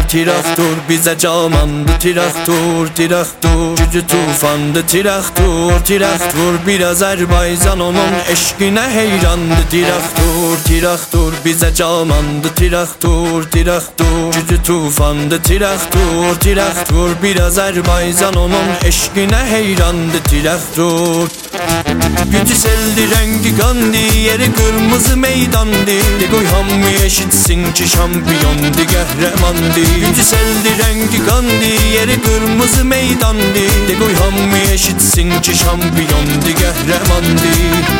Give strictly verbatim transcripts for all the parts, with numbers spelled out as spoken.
Traktor bize camandı Traktor, Traktor gücü tufandı Traktor, Traktor bir Azerbaycan onun eşkine heyrandı Traktor, Traktor bize camandı Traktor, Traktor gücü tufandı Traktor, Traktor bir Azerbaycan onun eşkine heyrandı Traktor. Gücüseldi, rengi kandı, yeri kırmızı meydandı. De koy hamı eşitsin ki şampiyondu, kahramandı. Gücüseldi, rengi kandı, yeri kırmızı meydandı. De koy hamı eşitsin ki şampiyondu, kahramandı.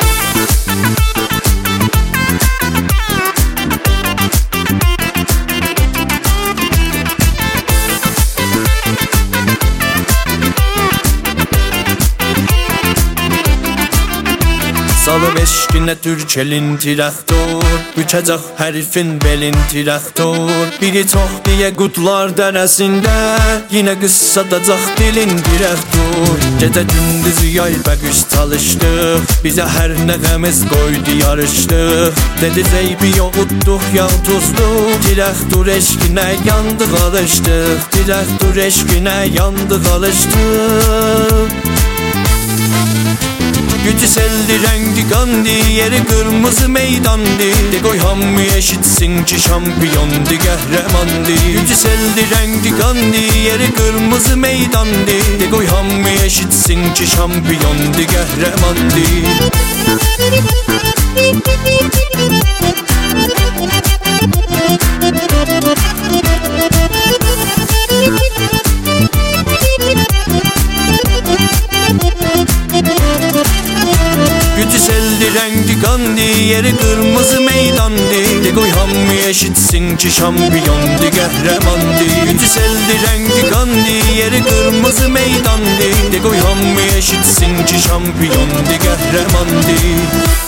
Salıb eşkinə Türkelin Traktor, bükəcək hərifin belin Traktor. Biri çox deyə qutlar dərəsində, yine qıssadacaq dilin Traktor. Gecə gündüz yay bəqüş çalışdıq, bizə hər nəğəmiz qoydu yarışdıq. Dedi zeybi yoğutduq yağ tuzduq, Traktor eşkinə yandıq alışdıq, Traktor eşkinə yandıq alışdıq. Gücüseldi, rengi kandı, yeri kırmızı meydandı. De koy hamı eşitsin ki şampiyondu, kahramandı. Gücüseldi, rengi kandı, yeri kırmızı meydandı. De koy hamı eşitsin ki şampiyondu, kahramandı. Gücüseldi, rengi kandı, yeri kırmızı meydandı. De koy hamı eşitsin ki şampiyondu, kahramandı. Gücüseldi, rengi kandı, yeri kırmızı meydandı. De koy hamı eşitsin ki şampiyondu, kahramandı.